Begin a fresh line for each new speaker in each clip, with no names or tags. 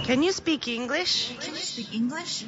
Can you speak English?
Can you speak English?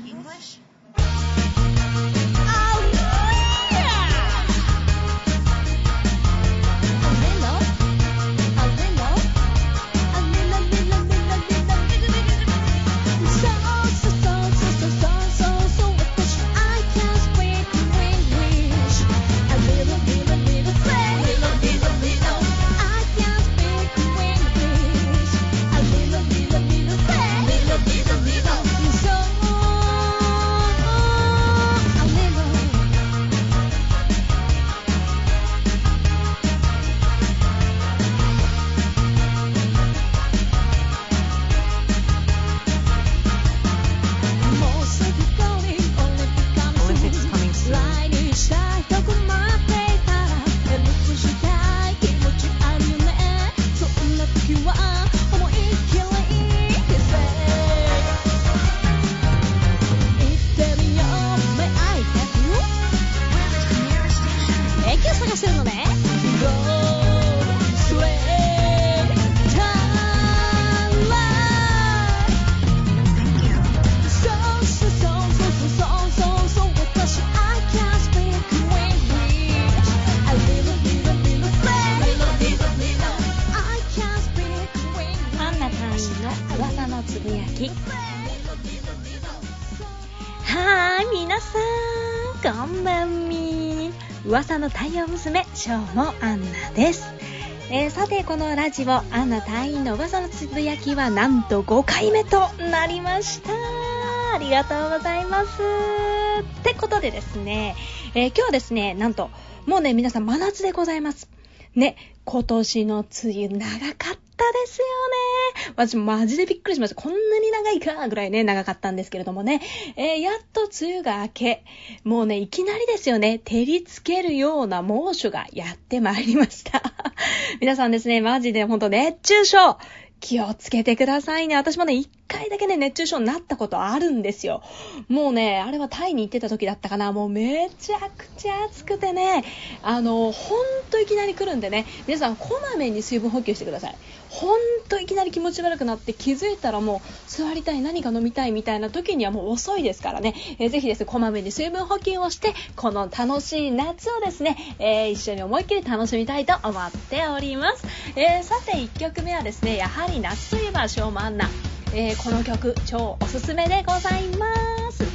皆さんこんばんみ。噂の太陽娘しょうもアンナです。さてこのラジオアンナ隊員の噂のつぶやきはなんと5回目となりました。ありがとうございます。ってことでですね、今日はですね、なんともうね皆さん真夏でございますね。今年の梅雨長かったですよね。私マジでびっくりしました。こんなに長いかぐらいね長かったんですけれどもね、やっと梅雨が明け、もうねいきなりですよね、照りつけるような猛暑がやってまいりました皆さんですね、マジで本当熱中症気をつけてくださいね。私もね1回だけね熱中症になったことあるんですよ。もうねあれはタイに行ってた時だったかな。もうめちゃくちゃ暑くてね、ほんといきなり来るんでね、皆さんこまめに水分補給してください。ほんといきなり気持ち悪くなって気づいたらもう座りたい、何か飲みたいみたいな時にはもう遅いですからね、ぜひですねこまめに水分補給をしてこの楽しい夏をですね、一緒に思いっきり楽しみたいと思っております。さて1曲目はですね、やはり夏といえばしょうもアンナ、この曲超おすすめでございます。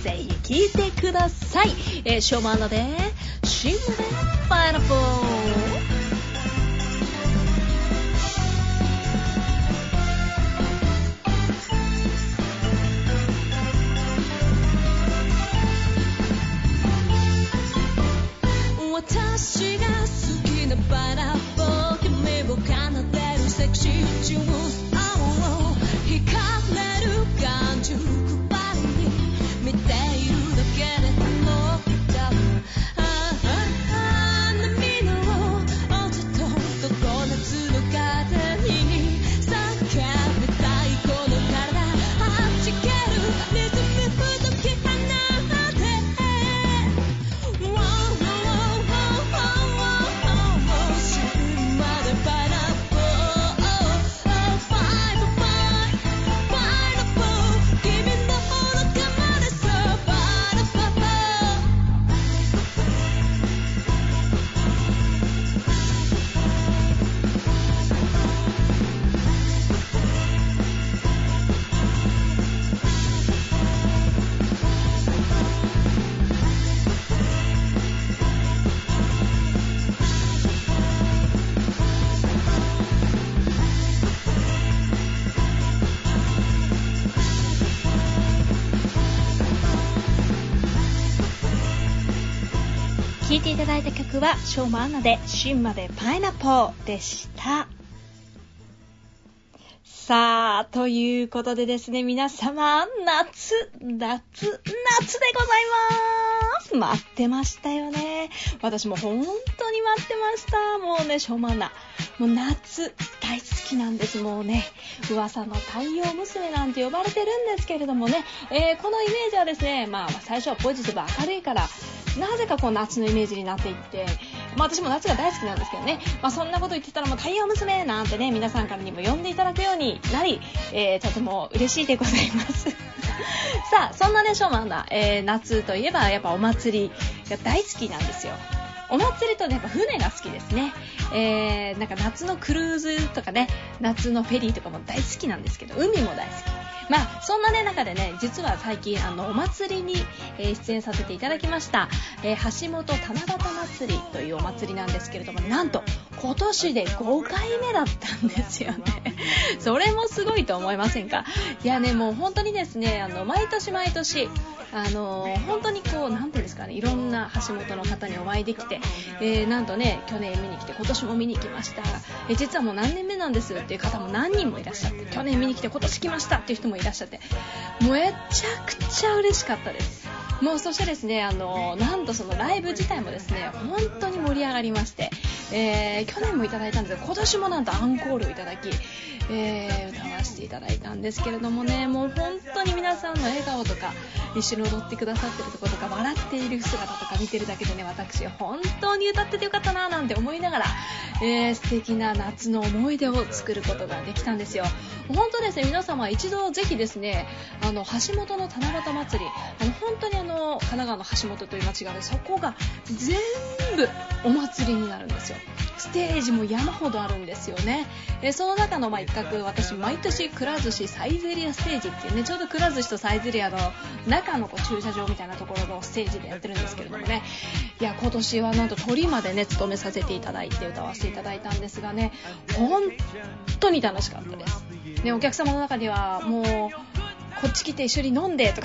ぜひ聴いてください。しょうもアンナでシングルパイナップル。私が好きなパイナップル、夢を奏でるセクシージュース、惹かれる感触ばりに見ているだけでも多分波の音と常夏の風に叫びたいこの体はじけるリズム解き放って聴いていただいた曲はしょうもアンナで芯までパイナップルでした。さあということでですね、皆様夏でございます。待ってましたよね。私も本当に待ってました。もうねしょうもアンナもう夏大好きなんです。もうね噂の太陽娘なんて呼ばれてるんですけれどもね、このイメージはですね、最初はポジティブ明るいからなぜかこう夏のイメージになっていって、 私も夏が大好きなんですけどね、そんなこと言ってたらもう太陽娘なんてね、皆さんからにも呼んでいただくようになり、とても嬉しいでございますさあ、そんなね、しょうまんな、夏といえばやっぱお祭りが大好きなんですよ。お祭りとね、やっぱ船が好きですね。なんか夏のクルーズとかね、夏のフェリーとかも大好きなんですけど、海も大好き。そんなね、中でね、実は最近お祭りに、出演させていただきました、橋本七夕祭りというお祭りなんですけれども、なんと今年で5回目だったんですよねそれもすごいと思いませんか？いやね、もう本当にですね、毎年毎年本当にこう、なんていうんですかね、いろんな橋本の方にお会いできて、なんとね、去年見に来て今年も見に来ました、実はもう何年目なんですっていう方も何人もいらっしゃって、去年見に来て今年来ましたっていう人もいらっしゃって、もうめちゃくちゃ嬉しかったです。もうそしてですね、なんとそのライブ自体もですね、本当に盛り上がりまして、去年もいただいたんですが、今年もなんとアンコールをいただき、歌わせていただいたんですけれどもね、もう本当に皆さんの笑顔とか、一緒に踊ってくださってるところとか、笑っている姿とか見てるだけでね、私本当に歌っててよかったななんて思いながら、素敵な夏の思い出を作ることができたんですよ。本当ですね、皆様一度ぜひですね、橋本の七夕祭り、本当に神奈川の橋本という町がある、そこが全部お祭りになるんですよ。ステージも山ほどあるんですよね。その中の一角、私毎年くら寿司サイゼリアステージっていうね、ちょうどくら寿司とサイゼリアの中の駐車場みたいなところのステージでやってるんですけれどもね、いや今年はなんと鳥までね務めさせていただいて歌わせていただいたんですがね、本当に楽しかったです。で、お客様の中にはもうこっち来て一緒に飲んでとか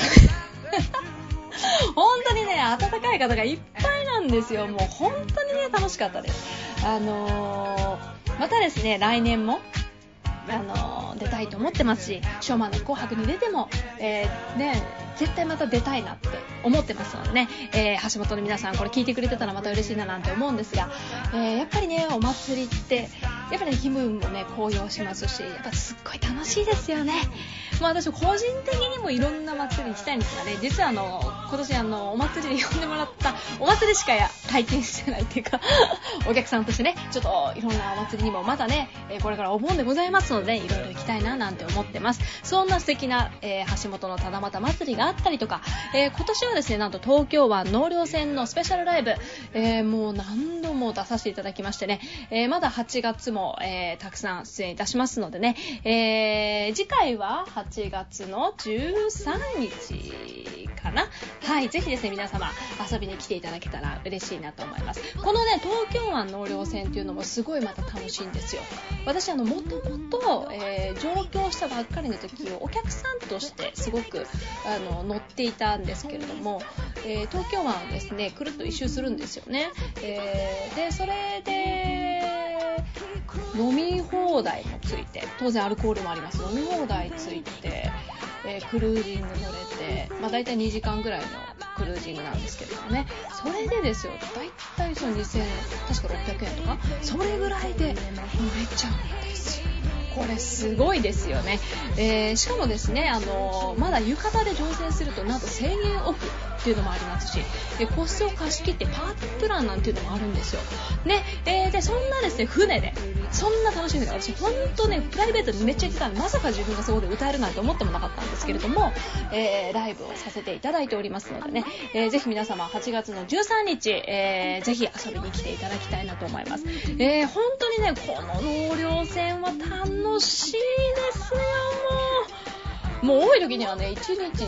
本当にね、温かい方がいっぱいなんですよ。もう本当にね、楽しかったです。またですね、来年も出たいと思ってますし、ショーマンの紅白に出ても、絶対また出たいなって思ってますのでね、橋本の皆さんこれ聞いてくれてたらまた嬉しいななんて思うんですが、やっぱりね、お祭りってやっぱり、ね、気分もね高揚しますし、やっぱすっごい楽しいですよね。私個人的にもいろんな祭りに行きたいんですがね、実は今年お祭りで呼んでもらったお祭りしか体験してないっていうかお客さんとしてね、ちょっといろんなお祭りにもまたね、これからお盆でございますのでいろいろ行きたいななんて思ってます。そんな素敵な、橋本の七夕祭りがあったりとか、今年はですね、なんと東京湾納涼船のスペシャルライブ、もう何度も出させていただきましてね、まだ8月も、たくさん出演いたしますのでね、次回は8月の13日かな。はい、ぜひですね、皆様遊びに来ていただけたら嬉しいなと思います。このね、東京湾納涼船っていうのもすごいまた楽しいんですよ。私もともと上京したばっかりの時お客さんとしてすごく乗っていたんですけれども、東京湾をですねくるっと一周するんですよね。でそれで飲み放題もついて、当然アルコールもあります。飲み放題ついて、クルージング乗れて、だいたい2時間ぐらいのクルージングなんですけれどもね、それでですよ、だいたいその2000円、確か600円とかそれぐらいで乗れちゃうんですよ。これすごいですよね。しかもですね、まだ浴衣で乗船するとなんと1000円オフっていうのもありますし、個室を貸し切ってパーティープランなんていうのもあるんですよね。でそんなですね、船でそんな楽しいんです。私本当ね、プライベートでめっちゃ行ってたんで、まさか自分がそこで歌えるなんて思ってもなかったんですけれども、ライブをさせていただいておりますのでね、ぜひ皆様8月の13日、ぜひ遊びに来ていただきたいなと思います。本当にね、この納涼船は楽しいですよ。もう多い時にはね、1日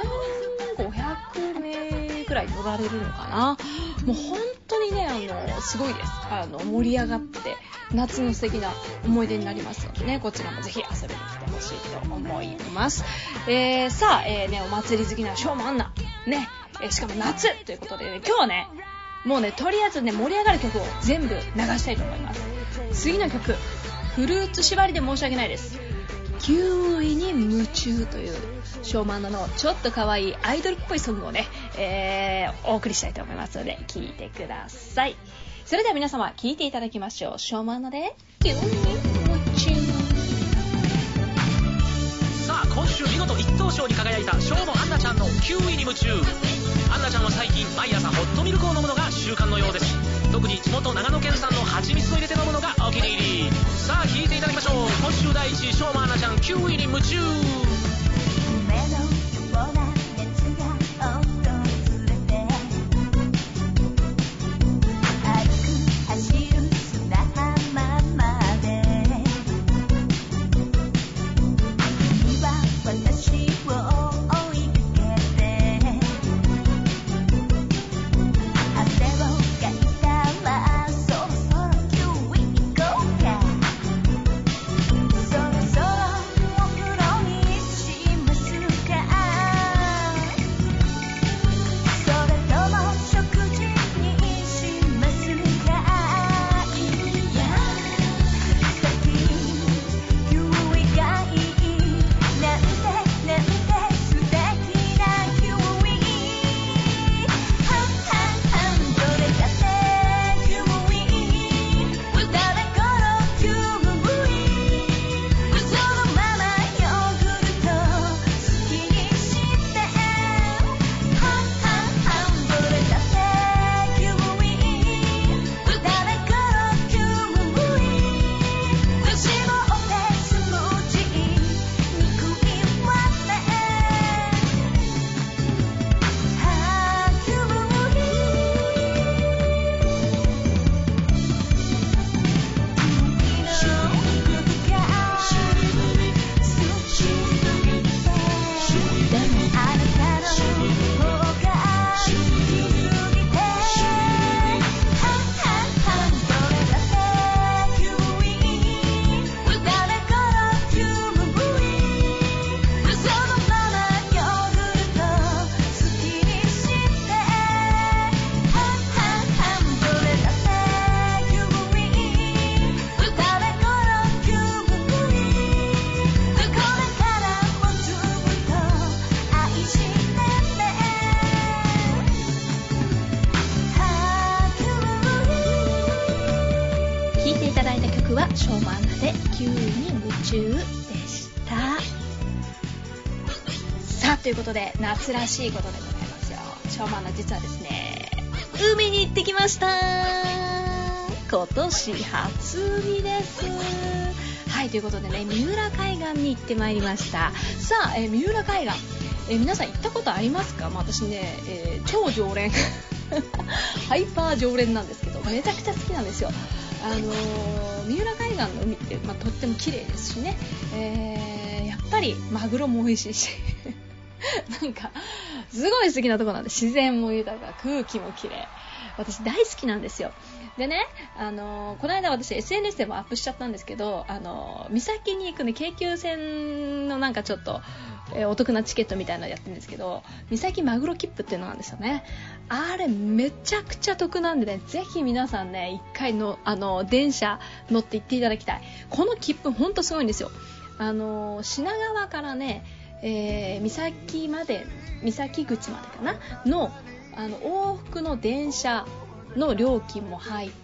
1500名くらい乗られるのかな。もう本当にね、すごいです。盛り上がって夏の素敵な思い出になりますのでね、こちらもぜひ遊びに来てほしいと思います。さあ、ね、お祭り好きなショーマンナね、しかも夏ということで、ね、今日はね、もうね、とりあえずね、盛り上がる曲を全部流したいと思います。次の曲、フルーツ縛りで申し訳ないです。キウイに夢中というショーマンナのちょっと可愛いアイドルっぽいソングをね、お送りしたいと思いますので聴いてください。それでは皆様聴いていただきましょう。ショーマンナでキウイに夢中。
さあ、今週見事一等賞に輝いたショーモアンナちゃんのキウイに夢中。アンナちゃんは最近毎朝ホットミルクを飲むのが習慣のようです。 特に地元長野県産の蜂蜜を入れて飲むのがお気に入り。さあ聞いていただきましょう。今週第1位、しょうまアナちゃん、キウイに夢中。
しょうまアナでキウイに夢中でした。さあということで夏らしいことでございますよ。しょうまアナ実はですね、海に行ってきました。今年初海です。はい、ということでね、三浦海岸に行ってまいりました。さあ、三浦海岸、皆さん行ったことありますか？私ね、超常連ハイパー常連なんですけど、めちゃくちゃ好きなんですよ。三浦海岸の海って、とっても綺麗ですしね、やっぱりマグロも美味しいしなんかすごい好きなとこなんで、自然も豊か、空気も綺麗、私大好きなんですよ。でね、この間私 SNS でもアップしちゃったんですけど、三崎に行くね、京急線のなんかちょっと、お得なチケットみたいなのやってるんですけど、三崎マグロ切符っていうのなんですよね。あれめちゃくちゃ得なんでね、ぜひ皆さんね、一回の電車乗って行っていただきたい。この切符ほんとすごいんですよ。品川からね、三崎口までかなの往復の電車の料金も入って、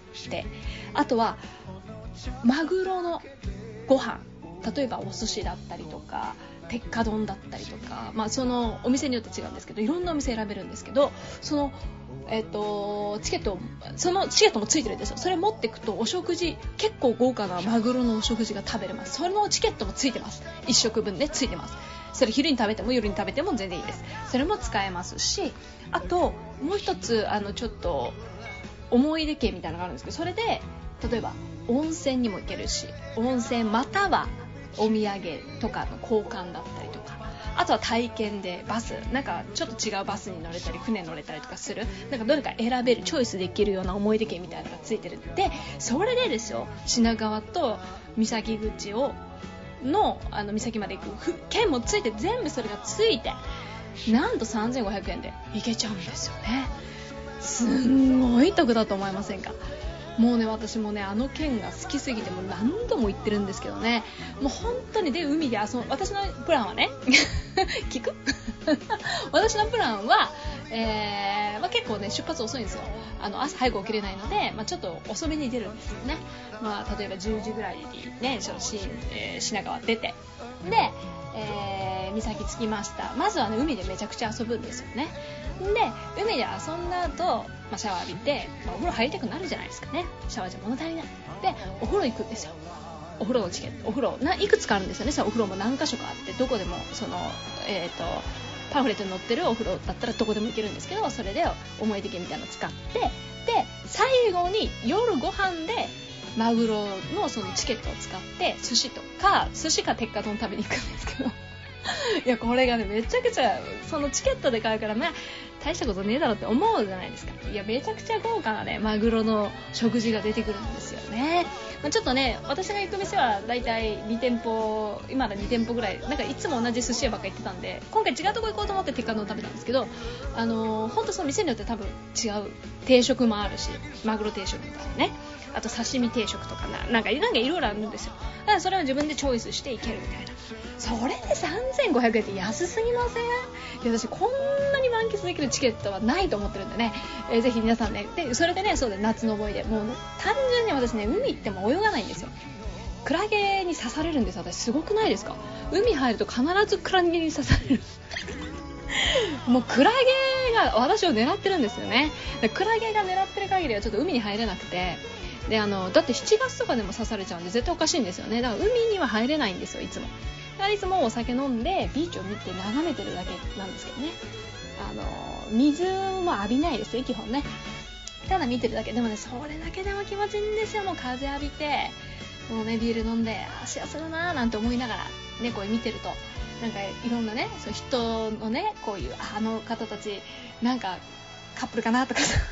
あとはマグロのご飯、例えばお寿司だったりとか鉄火丼だったりとか、そのお店によって違うんですけど、いろんなお店選べるんですけど、そのチケットもついてるんですよ。それ持っていくとお食事、結構豪華なマグロのお食事が食べれます。それのチケットもついてます。1食分でついてます。それ昼に食べても夜に食べても全然いいです。それも使えますし、あともう一つちょっと思い出券みたいなのがあるんですけど、それで例えば温泉にも行けるし、温泉またはお土産とかの交換だったりとか、あとは体験でバス、なんかちょっと違うバスに乗れたり船乗れたりとかする、なんかどれか選べる、チョイスできるような思い出券みたいなのがついてるんで、それでですよ、品川と三崎口の三崎まで行く券もついて、全部それがついてなんと3500円で行けちゃうんですよね。すんごい得だと思いませんか？もうね、私もね、県が好きすぎてもう何度も行ってるんですけどね、もう本当にで、海で私のプランはね聞く私のプランは、結構ね、出発遅いんですよ。朝早く起きれないので、ちょっと遅めに出るんですよね。例えば10時ぐらいにね、品川出て、で、三崎着きました。まずはね、海でめちゃくちゃ遊ぶんですよね。で、海で遊んだ後、 シャワー浴びて、お風呂入りたくなるじゃないですかね。シャワーじゃ物足りないでお風呂行くんですよ。お風呂のチケット、お風呂いくつかあるんですよね。お風呂も何箇所かあって、どこでもパンフレットに載ってるお風呂だったらどこでも行けるんですけど、それで思い出券みたいなのを使って、で最後に夜ご飯でマグロのそのチケットを使って寿司か鉄火丼食べに行くんですけどいやこれがねめちゃくちゃそのチケットで買うから大したことねえだろって思うじゃないですか。いやめちゃくちゃ豪華なねマグロの食事が出てくるんですよね。ちょっとね私が行く店はだいたい2店舗今だ2店舗ぐらいなんかいつも同じ寿司屋ばっか行ってたんで、今回違うとこ行こうと思って鉄火丼食べたんですけど、本当その店によって多分違う定食もあるし、マグロ定食みたいなね、あと刺身定食とかなんかいろいろあるんですよ。だからそれを自分でチョイスしていけるみたいな。それで3500円って安すぎません？いや私こんなに満喫できるチケットはないと思ってるんでね、ぜひ皆さんね、でそれでね、そうで夏の思い出、もう、ね、単純に私ね海行っても泳がないんですよ。クラゲに刺されるんです。私すごくないですか？海入ると必ずクラゲに刺されるもうクラゲが私を狙ってるんですよね。クラゲが狙ってる限りはちょっと海に入れなくて、でだって7月とかでも刺されちゃうんで絶対おかしいんですよね。だから海には入れないんですよ。いつもお酒飲んでビーチを見て眺めてるだけなんですけどね、水も浴びないですよ基本ね。ただ見てるだけでもね、それだけでも気持ちいいんですよ。もう風浴びてもうねビール飲んで幸せだなーなんて思いながらねこう見てると、なんかいろんなねそう人のねこういうあの方たちなんかカップルかなとかさ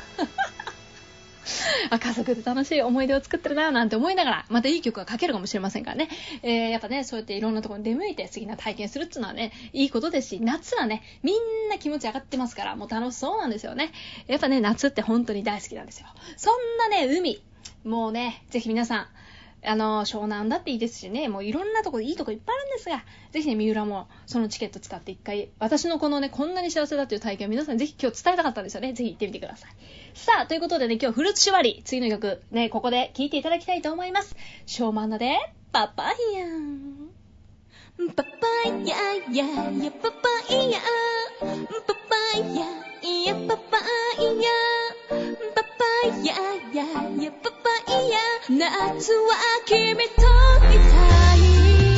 家族で楽しい思い出を作ってるななんて思いながら、またいい曲が書けるかもしれませんからね、やっぱねそうやっていろんなところに出向いて素敵な体験するっていうのはねいいことですし、夏はねみんな気持ち上がってますからもう楽しそうなんですよね。やっぱね夏って本当に大好きなんですよ。そんなね海もうねぜひ皆さん湘南だっていいですしね、もういろんなところいいとこいっぱいあるんですが、ぜひね三浦もそのチケット使って一回私のこのねこんなに幸せだという体験を皆さんぜひ今日伝えたかったんですよね。ぜひ行ってみてください。さあということでね今日フルーツ縛り、次の曲ねここで聴いていただきたいと思います。ショーマンナでパパイヤパパイヤややパパイヤパパイヤいやパパイヤパパイヤややパパイヤ夏は君といたい。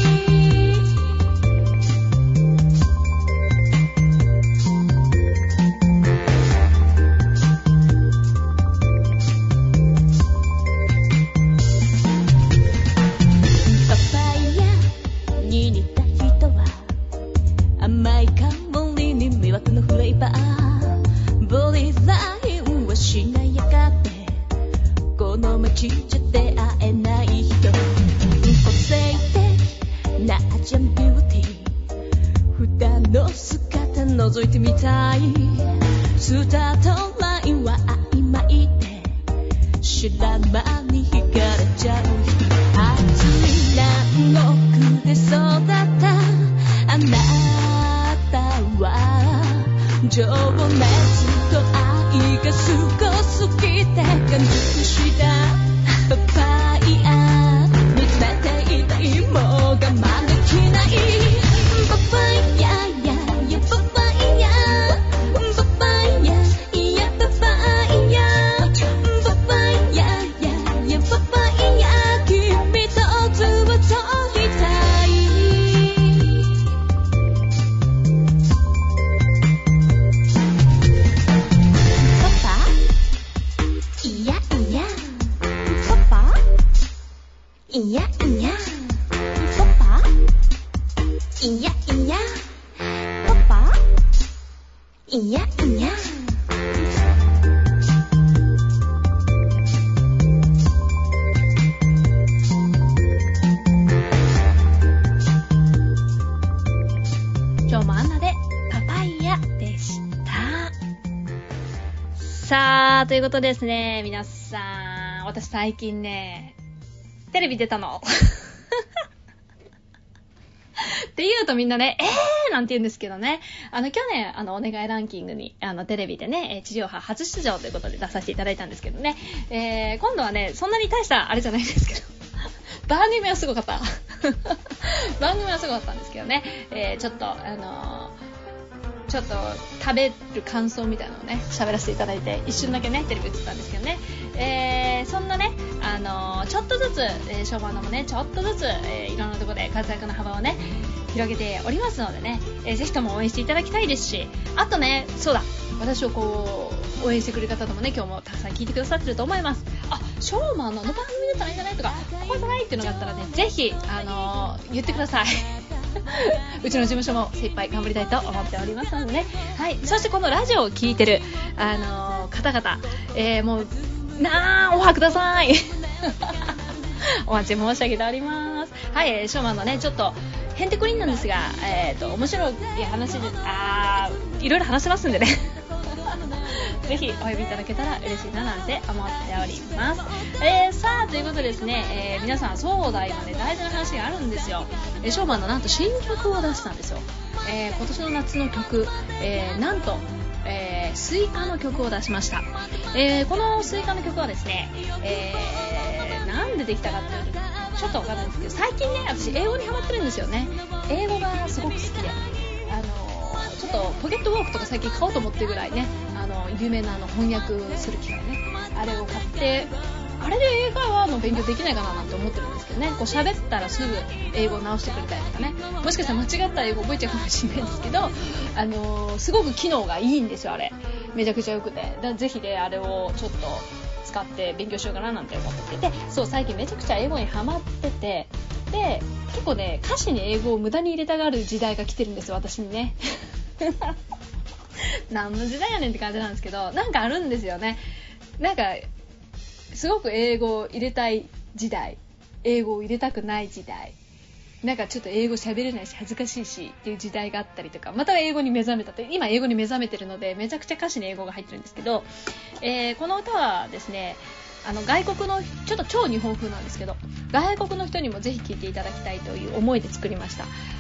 パパイヤに似た人は甘い香りに魅惑のフレーバー、ボディラインはしなやかでこの街じゃ出会えない人、個性的なアジアンビューティー、普段の姿覗いてみたい。スタートラインは曖昧で知ら間に惹かれちゃう。暑い南国で育ったあなたは情熱と愛がすごすぎて感熟したパパイヤ、見つめていたいもう我慢できない。パパイヤややパパイヤパパイヤいやパパイヤパパイヤややパパイヤ君とずっといたい。いやいやパパいやいやパパいやいや。今日もアンナでパパイヤでした。さあということですね、皆さん私最近ねテレビ出たのって言うとみんなねなんて言うんですけどね、去年お願いランキングにテレビでね地上波初出場ということで出させていただいたんですけどね、今度はねそんなに大したあれじゃないですけど番組はすごかった番組はすごかったんですけどね、ちょっとちょっと食べる感想みたいなのをね喋らせていただいて、一瞬だけねテレビ映ったんですけどね、そんなねちょっとずつ、ショーマンのもねちょっとずつ、いろんなところで活躍の幅をね広げておりますのでね、ぜひとも応援していただきたいですし、あとねそうだ、私をこう応援してくれる方もね今日もたくさん聞いてくださってると思います。ショーマンの番組出たらいいんじゃないとか、ここじゃないっていうのがあったらね、ぜひ言ってください。うちの事務所も精一杯頑張りたいと思っておりますのでね。はい。そしてこのラジオを聞いてる方々、もうオファーください。お待ち申し上げております。はい、ショーマンのねちょっとへんてこりんなんですが、面白い話でいろいろ話せますんでね。ぜひお呼びいただけたら嬉しいななんて思っております。さあということでですね、皆さんそうだ今ね大事な話があるんですよ。ショーマンのなんと新曲を出したんですよ。今年の夏の曲、なんと、スイカの曲を出しました。このスイカの曲はですね、なんでできたかっていうとちょっとわかんないんですけど、最近ね私英語にハマってるんですよね。英語がすごく好きで、ちょっとポケットウォークとか最近買おうと思ってるぐらいね、有名な翻訳する機械ね、あれを買って、あれで英会話の勉強できないかななんて思ってるんですけどね、こう喋ったらすぐ英語を直してくれたりとかね、もしかしたら間違った英語覚えちゃうかもしれないんですけど、すごく機能がいいんですよ。あれめちゃくちゃ良くて、だからぜひねあれをちょっと使って勉強しようかななんて思ってて、そう最近めちゃくちゃ英語にハマってて、で結構ね歌詞に英語を無駄に入れたがる時代が来てるんですよ、私にね。何の時代やねんって感じなんですけど、なんかあるんですよね。なんかすごく英語を入れたい時代、英語を入れたくない時代、なんかちょっと英語喋れないし恥ずかしいしっていう時代があったりとか、また英語に目覚めたって、今英語に目覚めてるのでめちゃくちゃ歌詞に英語が入ってるんですけど、この歌はですね外国のちょっと超日本風なんですけど、外国の人にもぜひ聴いていただきたいという思いで作りました。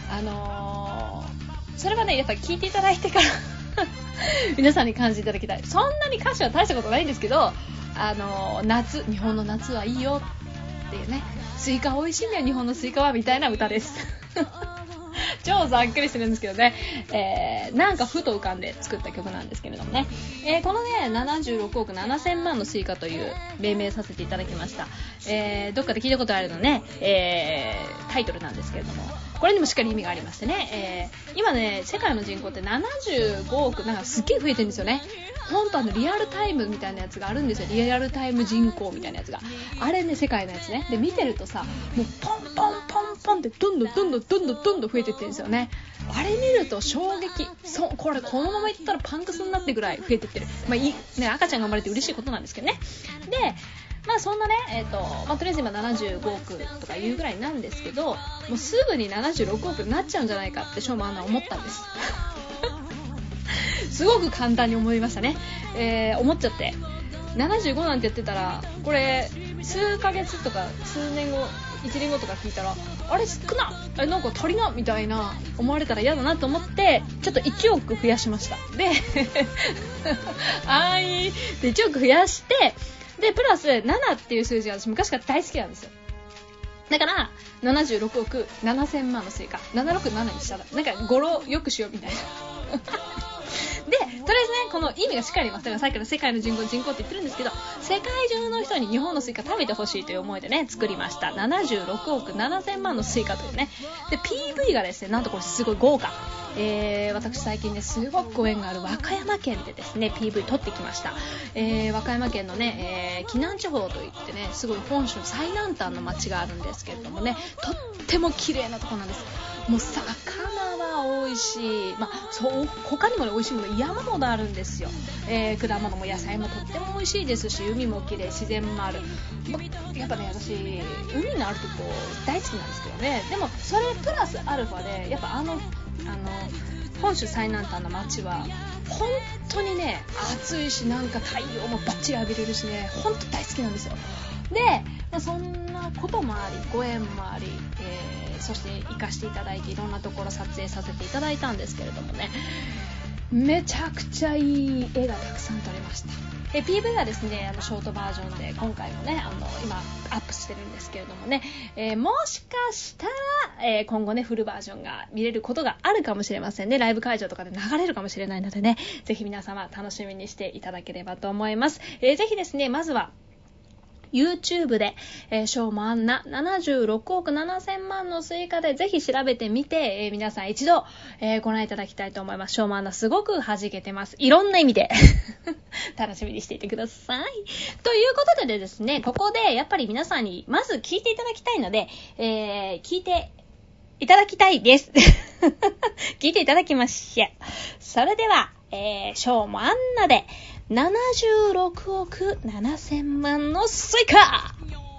それはねやっぱり聴いていただいてから皆さんに感じていただきたい。そんなに歌詞は大したことないんですけど、日本の夏はいいよっていうね、スイカ美味しいんだよ日本のスイカはみたいな歌です。超ざっくりしてるんですけどね、なんかふと浮かんで作った曲なんですけれどもね、このね76億7000万のスイカという命名させていただきました。どっかで聞いたことあるのね、タイトルなんですけれども、これにもしっかり意味がありましてね、今ね世界の人口って75億なんかすっげえ増えてるんですよね。本当リアルタイムみたいなやつがあるんですよ。リアルタイム人口みたいなやつがあれね、世界のやつね。で見てるとさ、もうポンポンポンポンってどんどん増えてってるんですよね。あれ見ると衝撃。これこのままいったらパンクスになってぐらい増えてってる。ね、赤ちゃんが生まれて嬉しいことなんですけどね。でそんなね、とりあえず今75億とかいうぐらいなんですけど、もうすぐに76億になっちゃうんじゃないかってショーマンは思ったんです。すごく簡単に思いましたね。思っちゃって75なんて言ってたら、これ数ヶ月とか数年後1年後とか聞いたら、あれ少な、なんか足りなみたいな思われたら嫌だなと思って、ちょっと1億増やしました。でで1億増やして、でプラス7っていう数字が私昔から大好きなんですよ。だから76億7000万のスイカ767にしたらなんか語呂よくしようみたいな。でとりあえずねこの意味がしっかりあります。だからさっきから世界の人口って言ってるんですけど、世界中の人に日本のスイカ食べてほしいという思いでね作りました。76億7000万のスイカというね。で PV がですね、なんとこれすごい豪華。私最近ねすごくご縁がある和歌山県でですね PV 撮ってきました。和歌山県のね、紀南地方といってね、すごい本州最南端の町があるんですけれどもね、とっても綺麗なとこなんです。もう魚は美味しい、そう他にもね美味しいもの山ほどあるんですよ。果物も野菜もとっても美味しいですし、海も綺麗、自然もある。やっぱね私海のあるとこ大好きなんですけどね。でもそれプラスアルファでやっぱ本州最南端の町は本当にね暑いし、なんか太陽もバッチリ浴びれるしね、本当大好きなんですよ。で、そんなこともありご縁もあり、そして行かせていただいていろんなところ撮影させていただいたんですけれどもね、めちゃくちゃいい絵がたくさん撮れました。 PV はですねショートバージョンで今回もね今アップしてるんですけれどもね、もしかしたら、今後ねフルバージョンが見れることがあるかもしれませんね。ライブ会場とかで流れるかもしれないのでね、ぜひ皆様楽しみにしていただければと思います。ぜひですねまずはYouTube で、ショーもアンナ76億7000万のスイカでぜひ調べてみて、皆さん一度、ご覧いただきたいと思います。ショーもアンナすごく弾けてます。いろんな意味で楽しみにしていてください。ということでですね、ここでやっぱり皆さんにまず聞いていただきたいので、聞いていただきたいです聞いていただきましょう。それでは、ショーもアンナで76億7000万のスイカ。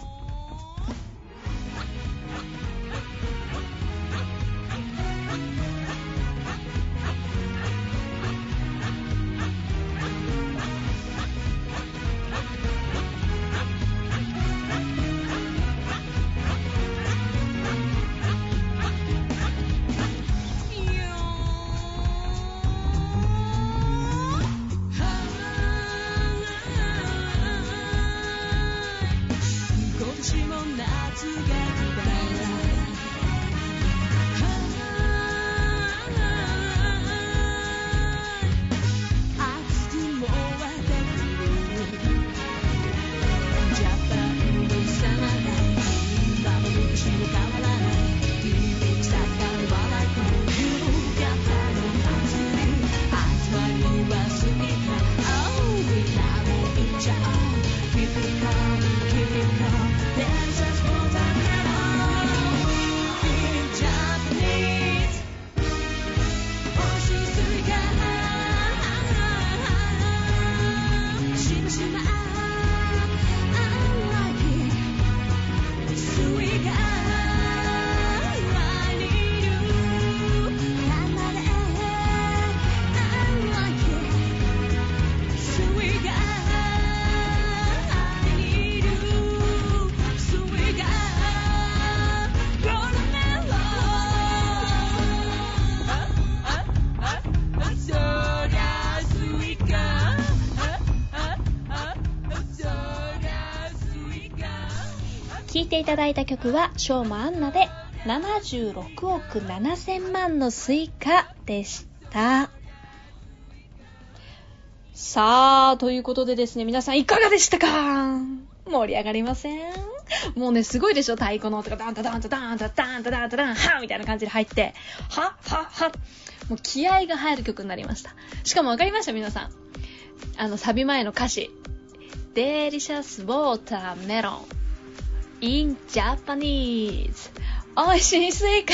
聴いていただいた曲はショーもアンナで76億7000万のスイカでした。さあということでですね、皆さんいかがでしたか？盛り上がりません？もうねすごいでしょ、太鼓の音がダンタダンタダンタダンタダンタダンハみたいな感じで入ってはもう気合が入る曲になりました。しかもわかりました皆さん、サビ前の歌詞デリシャスウォーターメロン in Japanese 美味しいスイカ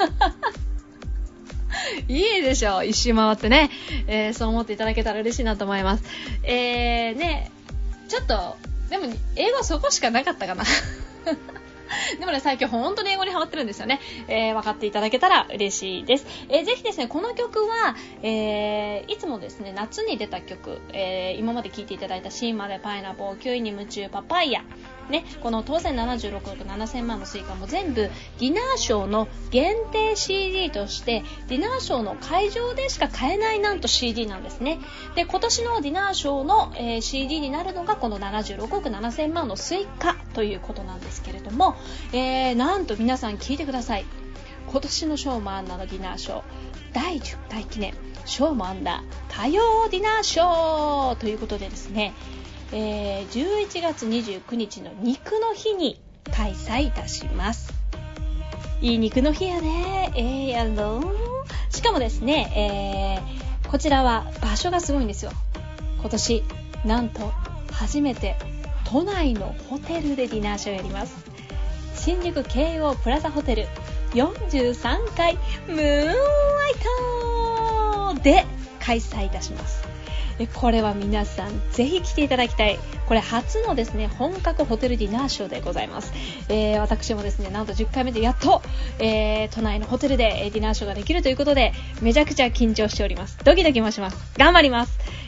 いいでしょ、一周回ってね、そう思っていただけたら嬉しいなと思います。ね、ちょっとでも英語そこしかなかったかなでもね最近本当に英語にハマってるんですよね。分かっていただけたら嬉しいです。ぜひですねこの曲は、いつもですね夏に出た曲、今まで聴いていただいたシーマでパイナポー、キウイに夢中、パパイヤね、この当選76億7000万のスイカも全部ディナーショーの限定 CD としてディナーショーの会場でしか買えないなんと CD なんですね。で今年のディナーショーの、CD になるのがこの76億7000万のスイカということなんですけれども、なんと皆さん聞いてください。今年のショーもアンナのディナーショー第10回記念ショーもアンナ歌謡ディナーショーということでですね、11月29日の肉の日に開催いたします。いい肉の日やね。やろう。しかもですね、こちらは場所がすごいんですよ。今年なんと初めて都内のホテルでディナーショーやります。新宿京王プラザホテル43階ムーンライトで開催いたします。これは皆さんぜひ来ていただきたい。これ初のですね本格ホテルディナーショーでございます。私もですねなんと10回目でやっと、都内のホテルでディナーショーができるということでめちゃくちゃ緊張しております。ドキドキもします。頑張ります。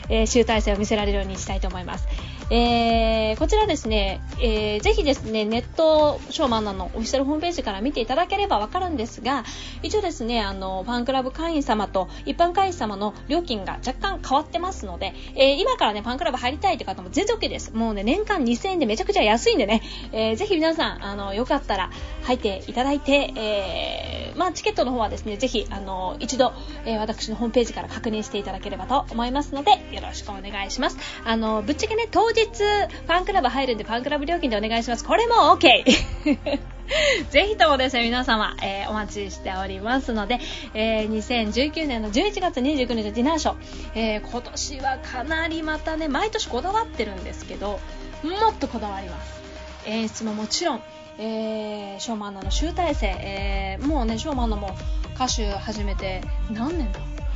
集大成を見せられるようにしたいと思います。こちらですね、ぜひですね、ネットショーマンナのオフィシャルホームページから見ていただければわかるんですが、一応ですね、ファンクラブ会員様と一般会員様の料金が若干変わってますので、今からね、ファンクラブ入りたいという方も全然 OK です。もうね、年間2000円でめちゃくちゃ安いんでね、ぜひ皆さん、よかったら入っていただいて、チケットの方はですね、ぜひ、一度、私のホームページから確認していただければと思いますので、よろしくお願いします。ぶっちゃけね、当日、ファンクラブ入るんで、ファンクラブ料金でお願いします。これも OK! ぜひともですね、皆様、お待ちしておりますので、2019年の11月29日のディナーショー、今年はかなりまたね、毎年こだわってるんですけど、もっとこだわります。演出ももちろん、ショーマンナの集大成、もうね、ショーマンナも歌手始めて何年だ？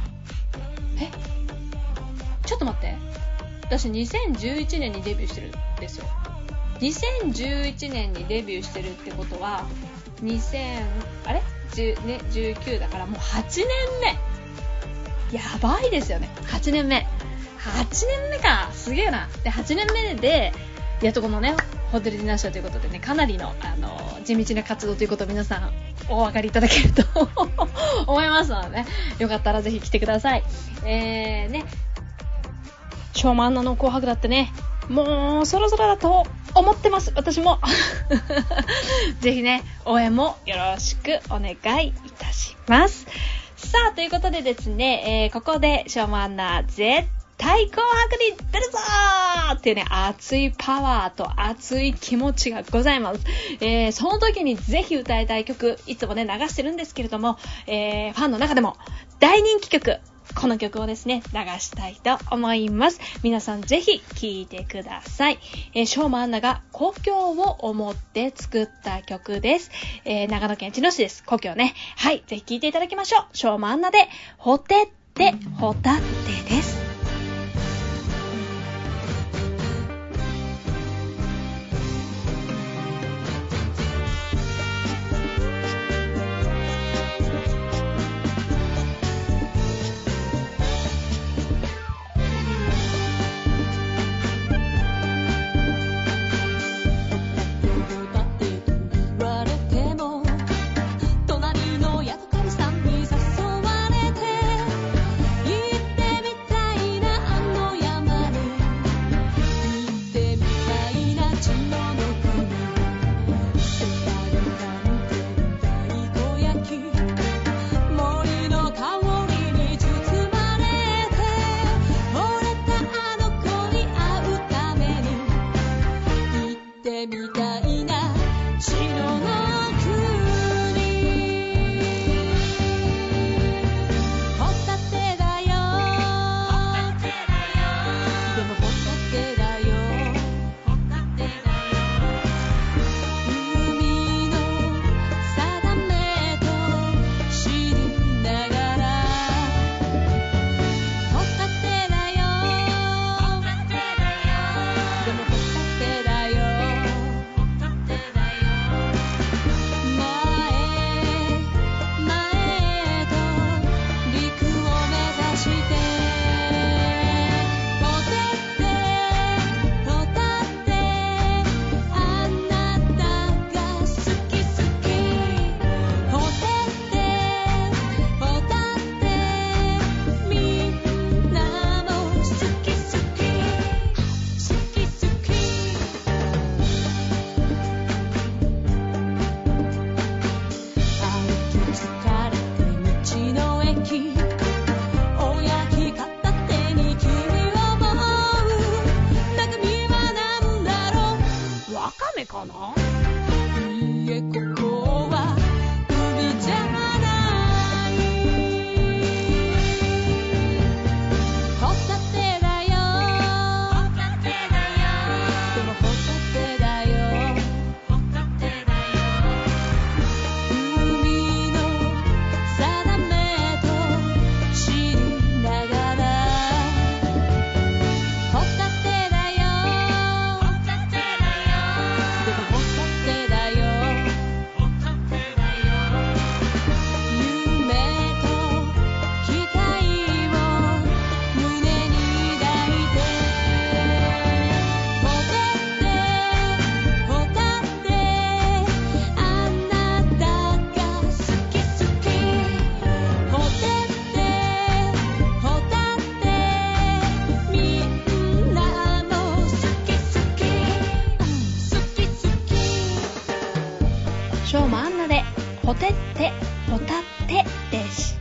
ちょっと待って。私2011年にデビューしてるんですよ。2011年にデビューしてるってことは19だからもう8年目。やばいですよね。8年目か。すげえな。で、8年目でやっとこのね、ホテルディナーショーということでね、かなりの地道な活動ということを皆さんお分かりいただけると思いますのでね、よかったらぜひ来てください。ね、ショーマンナの紅白だってね、もうそろそろだと思ってます。私もぜひね、応援もよろしくお願いいたします。さあ、ということでですね、ここでショーマンナ絶対紅白に出るぞーっていうね、熱いパワーと熱い気持ちがございます。その時にぜひ歌いたい曲、いつもね、流してるんですけれども、ファンの中でも大人気曲、この曲をですね、流したいと思います。皆さんぜひ聴いてください。ショーマンナが故郷を思って作った曲です。長野県茅野市です。故郷ね。はい、ぜひ聴いていただきましょう。ショーマンナで、ほてってほたってです。 ほてってほたってでした。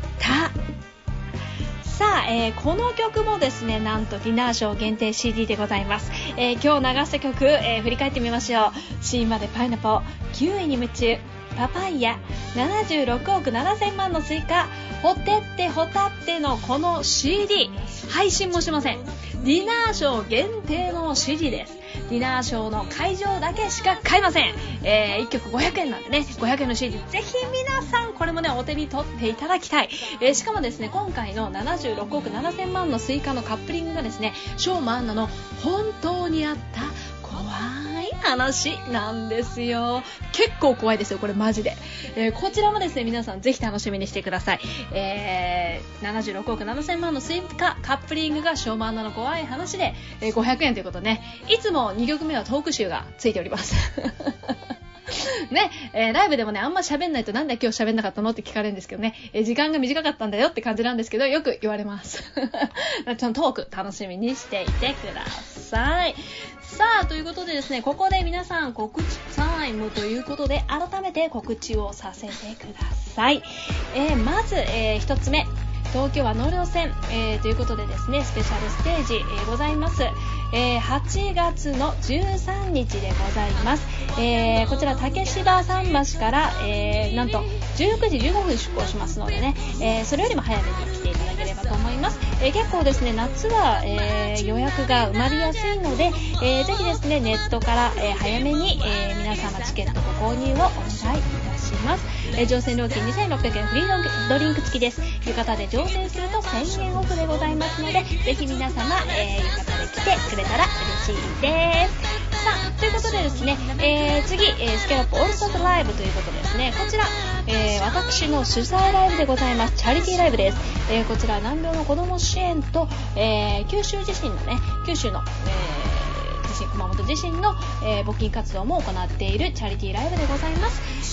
さあ、この曲もですね、なんとディナーショー限定 CD でございます。今日流した曲、振り返ってみましょう。シーマでパイナポ、キウイに夢中、パパイヤ、76億7000万のスイカ、ほてってほたってのこの CD 配信もしません。ディナーショー限定の CD です。ディナーショーの会場だけしか買えません。1曲500円なんでね、500円の CD ぜひ皆さんこれもねお手に取っていただきたい。しかもですね、今回の76億7000万のスイカのカップリングがですね、ショーマンアンナの本当にあった怖い話なんですよ。結構怖いですよこれマジで。こちらもですね皆さんぜひ楽しみにしてください。76億7000万のスイカカップリングがショーマンアンナの怖い話で、500円ということでね、いつも2曲目はトーク集がついておりますね、ライブでもねあんま喋んないとなんで今日喋んなかったのって聞かれるんですけどね、時間が短かったんだよって感じなんですけどよく言われますそのトーク楽しみにしていてください。さあということでですね、ここで皆さん告知タイムということで改めて告知をさせてください。まず、1つ目、東京は納涼船、ということでですね、スペシャルステージ、ございます。8月の13日でございます。こちら竹芝桟橋から、なんと19時15分出港しますのでね、それよりも早めに来ていただければと思います。結構ですね夏は、予約が埋まりやすいので、ぜひですねネットから、早めに、皆様チケットご購入をお願いいたします。乗船料金2600円フリードリンク付きです。浴衣で乗船すると1000円オフでございますので、ぜひ皆様、浴衣で来てくれたら嬉しいです。さあということでですね、次、スケロップオールスターズライブということでですね、こちら、私の主催ライブでございます。チャリティーライブです。こちら難病の子ども支援と、九州地震のね、九州の、熊本地震の、募金活動も行っているチャリティーライブでございます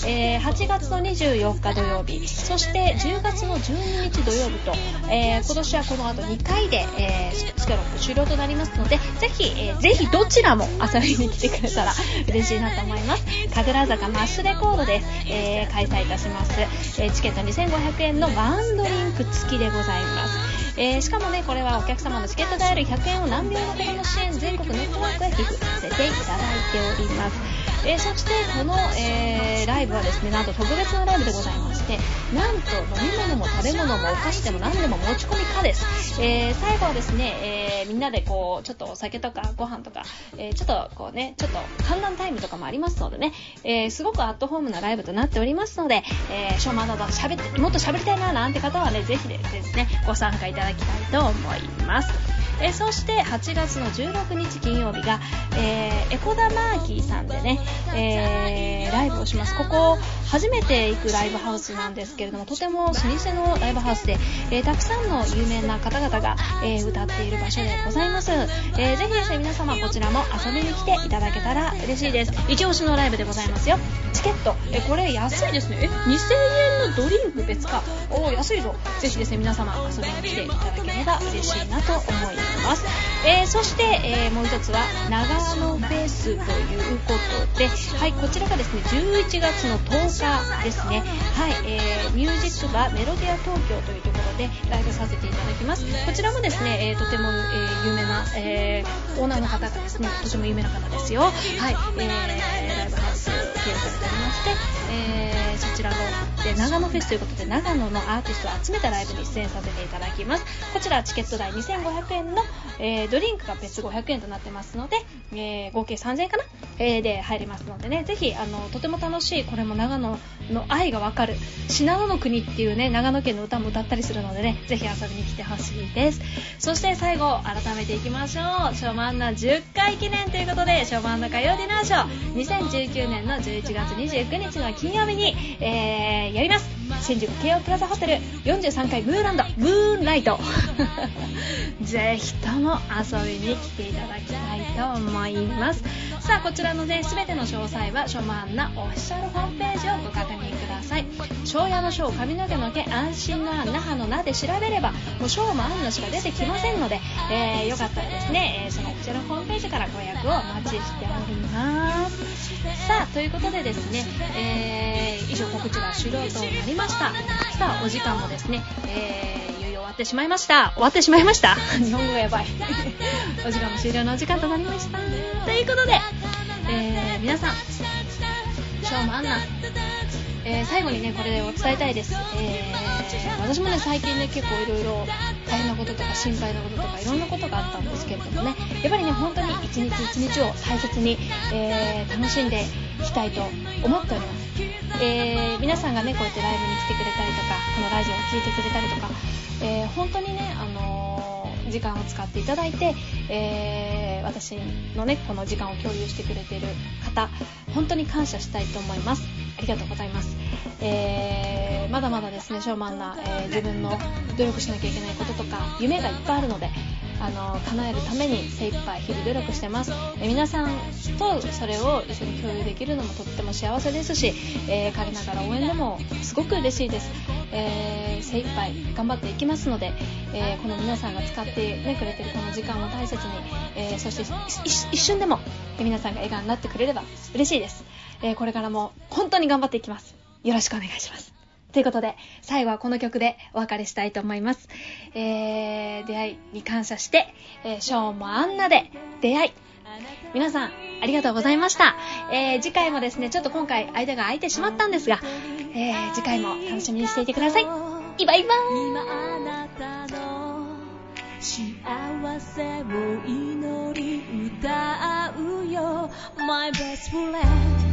。8月の24日土曜日、そして10月の12日土曜日と、今年はこの後2回で、スケロップ終了となりますので、ぜひどちらも遊びに来てくれたら嬉しいなと思います。神楽坂マッシュレコードです。開催いたします。チケット2500円のワンドリンク付きでございます。しかもねこれはお客様のチケット代より100円を難病の子ども支援全国ネットワークへ寄付させていただいております。そしてこの、ライブはですねなんと特別なライブでございまして、なんと飲み物も食べ物もお菓子でも何でも持ち込み可です。最後はですね、みんなでこうちょっとお酒とかご飯とか、ちょっとこうねちょっと観覧タイムとかもありますのでね、すごくアットホームなライブとなっておりますので、ショーマンなどもっと喋りたいななんて方はねぜひですねご参加いただきたいと思います。そして8月の16日金曜日が、エコダマーキーさんでね、ライブをします。ここ初めて行くライブハウスなんですけれども、とても老舗のライブハウスで、たくさんの有名な方々が、歌っている場所でございます。ぜひですね皆様こちらも遊びに来ていただけたら嬉しいです。一押しのライブでございますよ。チケット、これ安いですね。2000円のドリンク別か。安いぞ。ぜひですね皆様遊びに来ていただければ嬉しいなと思います。そして、もう一つは長野フェスということで、はい、こちらがですね11月の10日ですね。はい、ミュージックバーメロディア東京というところでライブさせていただきます。こちらもですね、とても、有名な、オーナーの方がですねとても有名な方ですよ。はい、ライブハウス経営されておりまして、そちらので長野フェスということで長野のアーティストを集めたライブに出演させていただきます。こちらチケット代2500円の、ドリンクが別500円となってますので、合計3000円かな、で入れますのでね、ぜひとても楽しい、これも長野の愛がわかる信濃の国っていうね長野県の歌も歌ったりするのでね、ぜひ遊びに来てほしいです。そして最後改めていきましょう。ショーマンナ10回記念ということで、ショーマンナ火曜ディナーショー2019年の11月29日の金曜日に、やります。新宿京王プラザホテル43階ムーンライトぜひとも遊びに来ていただきたいと思います。さあこちらのね全ての詳細はショーマンナオフィシャルホームページをご確認ください。 庄屋の庄、髪の毛の毛、安心の那覇の那で調べればもう庄もアンナしか出てきませんので、よかったらですね、そのこちらのホームページからご予約をお待ちしております。さあということでですね、以上告知が終了となりました。さあお時間もですね、いよいよ終わってしまいました。日本語がやばいお時間も終了のお時間となりました。ということで、皆さんショーもアンナ、最後にねこれでお伝えたいです。私もね最近ね結構いろいろ大変なこととか心配なこととかいろんなことがあったんですけれどもね、やっぱりね本当に一日一日を大切に、楽しんでいきたいと思っております。皆さんがねこうやってライブに来てくれたりとかこのラジオを聴いてくれたりとか、本当にね時間を使っていただいて、私のねこの時間を共有してくれている方本当に感謝したいと思います。ありがとうございます。まだまだですねショーマンな、自分の努力しなきゃいけないこととか夢がいっぱいあるので叶えるために精一杯日々努力してます。皆さんとそれを一緒に共有できるのもとっても幸せですし、陰ながら応援でもすごく嬉しいです。精一杯頑張っていきますので、この皆さんが使って、ね、くれているこの時間を大切に、そして一瞬でも皆さんが笑顔になってくれれば嬉しいです。これからも本当に頑張っていきます。よろしくお願いします。ということで最後はこの曲でお別れしたいと思います。出会いに感謝して、ショーもアンナで出会い、皆さんありがとうございました。次回もですねちょっと今回間が空いてしまったんですが、次回も楽しみにしていてください。バイバイ。今あなたの幸せを祈り歌うよ My best friend